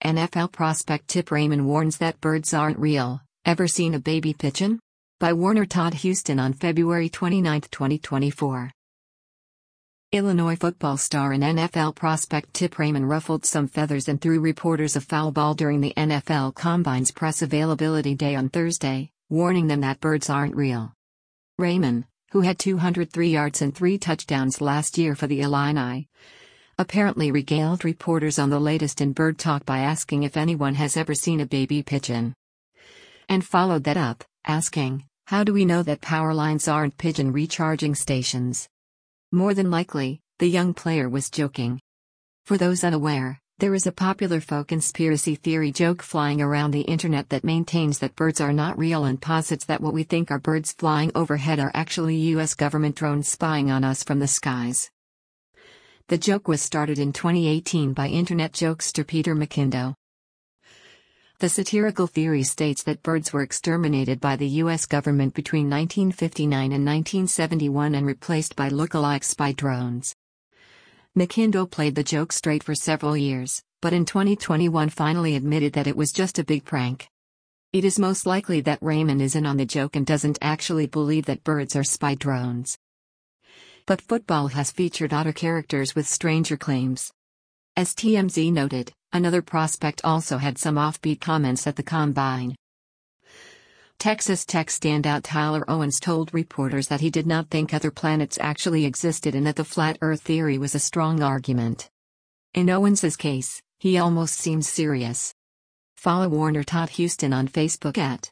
NFL prospect Tip Raymond warns that birds aren't real. Ever seen a baby pigeon? By Warner Todd Huston on February 29, 2024. Illinois football star and NFL prospect Tip Raymond ruffled some feathers and threw reporters a foul ball during the NFL Combine's press availability day on Thursday, warning them that birds aren't real. Raymond, who had 203 yards and 3 touchdowns last year for the Illini, apparently regaled reporters on the latest in bird talk by asking if anyone has ever seen a baby pigeon. And followed that up, asking, "How do we know that power lines aren't pigeon recharging stations?" More than likely, the young player was joking. For those unaware, there is a popular folk conspiracy theory joke flying around the internet that maintains that birds are not real and posits that what we think are birds flying overhead are actually U.S. government drones spying on us from the skies. The joke was started in 2018 by internet jokester Peter McKindo. The satirical theory states that birds were exterminated by the U.S. government between 1959 and 1971 and replaced by look-alike spy drones. McKindo played the joke straight for several years, but in 2021 finally admitted that it was just a big prank. It is most likely that Raymond is in on the joke and doesn't actually believe that birds are spy drones. But football has featured odder characters with stranger claims. As TMZ noted, another prospect also had some offbeat comments at the Combine. Texas Tech standout Tyler Owens told reporters that he did not think other planets actually existed and that the flat Earth theory was a strong argument. In Owens's case, he almost seems serious. Follow Warner Todd Huston on Facebook at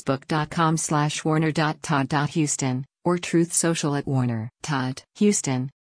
facebook.com/warner.todd.huston or Truth Social at Warner Todd Huston.